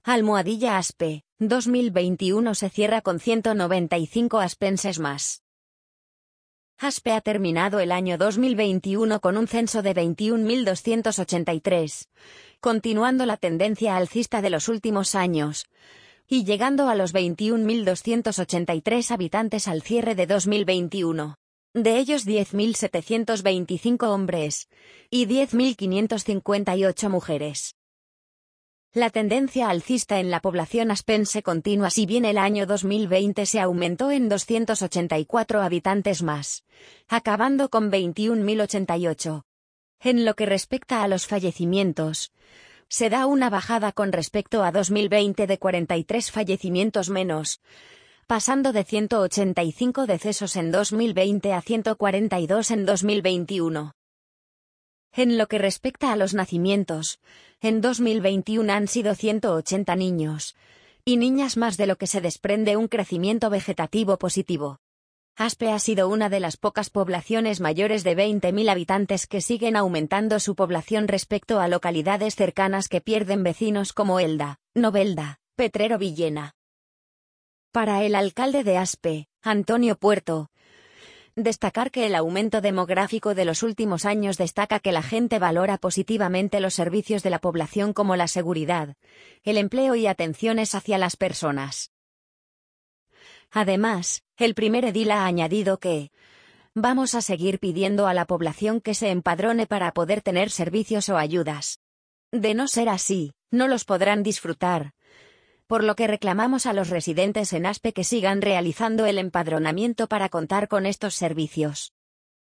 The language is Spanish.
Almohadilla Aspe, 2021 se cierra con 195 aspenses más. Aspe ha terminado el año 2021 con un censo de 21.283, continuando la tendencia alcista de los últimos años, y llegando a los 21.283 habitantes al cierre de 2021. De ellos 10.725 hombres y 10.558 mujeres. La tendencia alcista en la población aspense continúa, si bien el año 2020 se aumentó en 284 habitantes más, acabando con 21.088. En lo que respecta a los fallecimientos, se da una bajada con respecto a 2020 de 43 fallecimientos menos, pasando de 185 decesos en 2020 a 142 en 2021. En lo que respecta a los nacimientos, en 2021 han sido 180 niños y niñas más, de lo que se desprende un crecimiento vegetativo positivo. Aspe ha sido una de las pocas poblaciones mayores de 20.000 habitantes que siguen aumentando su población respecto a localidades cercanas que pierden vecinos como Elda, Novelda, Petrero Villena. Para el alcalde de Aspe, Antonio Puerto, destacar que el aumento demográfico de los últimos años destaca que la gente valora positivamente los servicios de la población como la seguridad, el empleo y atenciones hacia las personas. Además, el primer edil ha añadido que vamos a seguir pidiendo a la población que se empadrone para poder tener servicios o ayudas. De no ser así, no los podrán disfrutar, por lo que reclamamos a los residentes en Aspe que sigan realizando el empadronamiento para contar con estos servicios.